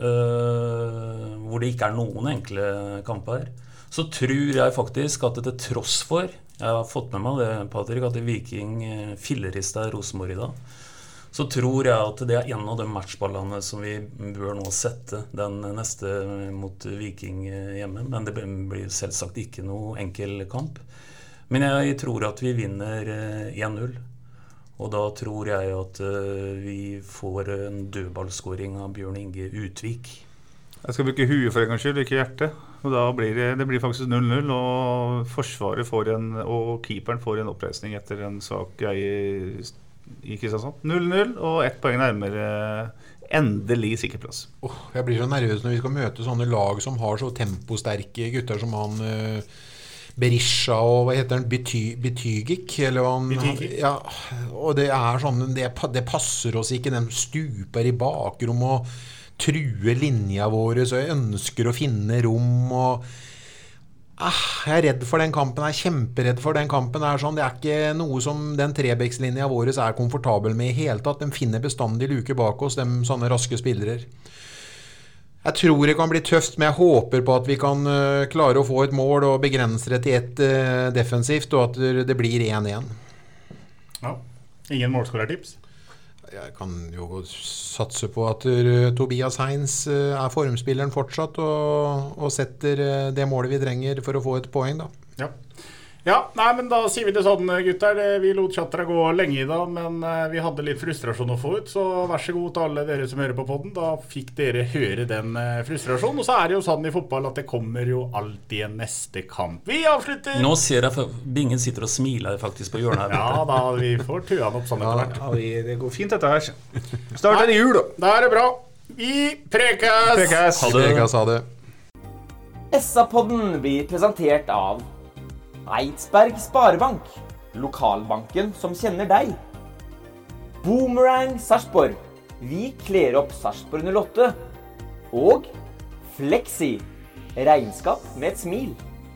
uh, hvor det ikke er noen enkle kamper, så tror jeg faktisk at det til tross for, jeg har fått med meg det, Patrick, at Viking fillerista Rosenborg i dag, så tror jeg at det er en av de matchballene som vi bør nå sette den neste mot Viking hjemme, men det blir selvsagt ikke noe enkel kamp. Men jeg tror at vi vinner én null, og da tror jeg at vi får en dødballskåring av Bjørn Inge Utvik. Jeg skal bruke huet for en gang skyld, ikke hjertet. Og da blir det, det blir faktisk null null, og forsvaret får en, og keeperen får en oppreisning etter en svak greie i Kristiansand. null null, og ett poeng nærmere endelig sikkerplass. Oh, jeg blir så nervøs når vi skal møte sånne lag som har så temposterke gutter som han uh, Berisha og hva heter han, Bety, Betygik, eller hva han, Betygik. Ja, og det er sånn, det, det passer oss ikke, de stuper i bakrom og true linja våre, så jeg ønsker å finne rom, og ah, jeg er redd for den kampen, jeg er kjemperedd for den kampen. Det er, sånn, det er ikke noe som den trebekslinja våre er komfortabel med i hele tatt. De finner bestandig luke bak oss, de sånne raske spillere. Jeg tror det kan bli tøft, men jeg håper på at vi kan uh, klare å få et mål og begrense det til ett uh, defensivt, og at det blir én én. Ja, ingen målskårertips? Jeg kan jo satse på at uh, Tobias Heinz uh, er formspilleren fortsatt, og, og setter uh, det målet vi trenger for å få et poeng da. Ja. Ja, nei, men da sier vi det sånn, gutter. Vi lot chattera gå lenge i dag, men vi hadde litt frustrasjon å få ut, så vær så god til alle dere som hører på podden. Da fikk dere høre den frustrasjonen, og så er det jo sånn i fotball at det kommer jo alltid en neste kamp. Vi avslutter! Nå ser jeg for Bingen sitter og smiler faktisk på hjørnet her. Ja, da vi får tøa den opp sånn etter hvert. Ja, vi, det går fint dette her. Start er det jul da. Da er det bra. Vi prekes! Prekes! Ha det. Prekes, ha det. S A-podden blir presentert av Eidsberg Sparebank, lokalbanken som kjenner deg. Boomerang Sarpsborg, vi kler opp Sarpsborg null åtte. Og Flexi, regnskap med et smil.